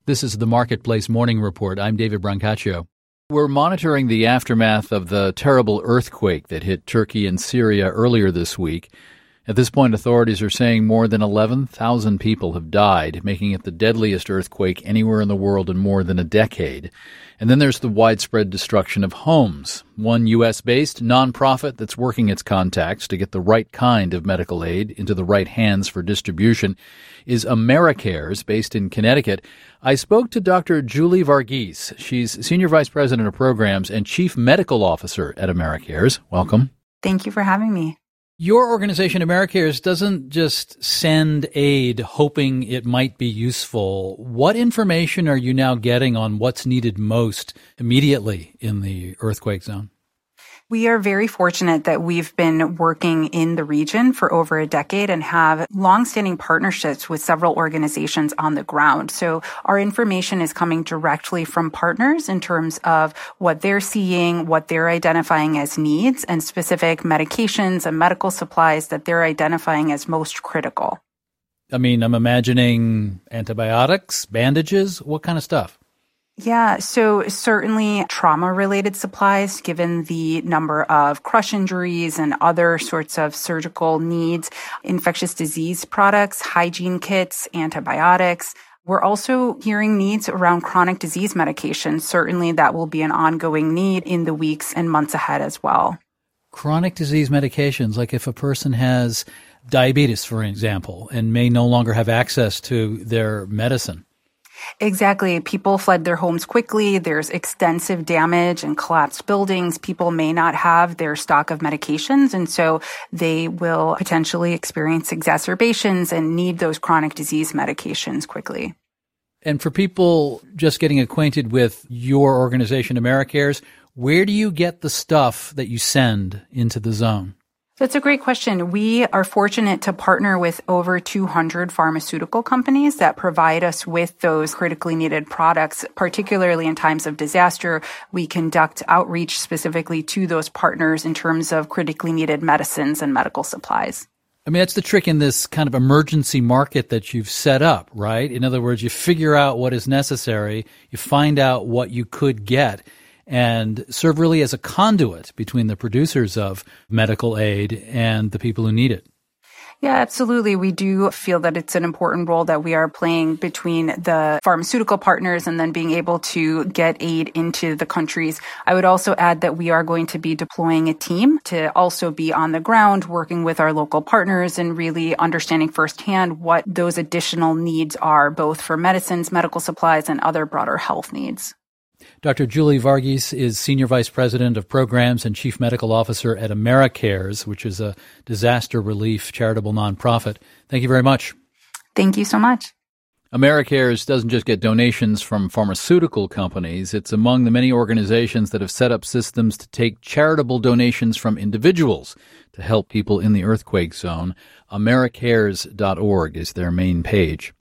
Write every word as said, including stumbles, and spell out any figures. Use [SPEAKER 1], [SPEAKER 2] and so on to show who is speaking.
[SPEAKER 1] This is the Marketplace Morning Report. I'm David Brancaccio. We're monitoring the aftermath of the terrible earthquake that hit Turkey and Syria earlier this week. At this point, authorities are saying more than eleven thousand people have died, making it the deadliest earthquake anywhere in the world in more than a decade. And then there's the widespread destruction of homes. One U S-based nonprofit that's working its contacts to get the right kind of medical aid into the right hands for distribution is AmeriCares, based in Connecticut. I spoke to Doctor Julie Varghese. She's Senior Vice President of Programs and Chief Medical Officer at AmeriCares. Welcome.
[SPEAKER 2] Thank you for having me.
[SPEAKER 1] Your organization, AmeriCares, doesn't just send aid hoping it might be useful. What information are you now getting on what's needed most immediately in the earthquake zone?
[SPEAKER 2] We are very fortunate that we've been working in the region for over a decade and have longstanding partnerships with several organizations on the ground. So our information is coming directly from partners in terms of what they're seeing, what they're identifying as needs, and specific medications and medical supplies that they're identifying as most critical.
[SPEAKER 1] I mean, I'm imagining antibiotics, bandages, what kind of stuff?
[SPEAKER 2] Yeah, so certainly trauma-related supplies, given the number of crush injuries and other sorts of surgical needs, infectious disease products, hygiene kits, antibiotics. We're also hearing needs around chronic disease medication. Certainly that will be an ongoing need in the weeks and months ahead as well.
[SPEAKER 1] Chronic disease medications, like if a person has diabetes, for example, and may no longer have access to their medicine.
[SPEAKER 2] Exactly. People fled their homes quickly. There's extensive damage and collapsed buildings. People may not have their stock of medications, and so they will potentially experience exacerbations and need those chronic disease medications quickly.
[SPEAKER 1] And for people just getting acquainted with your organization, AmeriCares, where do you get the stuff that you send into the zone?
[SPEAKER 2] That's a great question. We are fortunate to partner with over two hundred pharmaceutical companies that provide us with those critically needed products, particularly in times of disaster. We conduct outreach specifically to those partners in terms of critically needed medicines and medical supplies.
[SPEAKER 1] I mean, that's the trick in this kind of emergency market that you've set up, right? In other words, you figure out what is necessary, you find out what you could get, and serve really as a conduit between the producers of medical aid and the people who need it.
[SPEAKER 2] Yeah, absolutely. We do feel that it's an important role that we are playing between the pharmaceutical partners and then being able to get aid into the countries. I would also add that we are going to be deploying a team to also be on the ground working with our local partners and really understanding firsthand what those additional needs are, both for medicines, medical supplies, and other broader health needs.
[SPEAKER 1] Doctor Julie Varghese is Senior Vice President of Programs and Chief Medical Officer at AmeriCares, which is a disaster relief charitable nonprofit. Thank you very much.
[SPEAKER 2] Thank you so much.
[SPEAKER 1] AmeriCares doesn't just get donations from pharmaceutical companies. It's among the many organizations that have set up systems to take charitable donations from individuals to help people in the earthquake zone. AmeriCares dot org is their main page.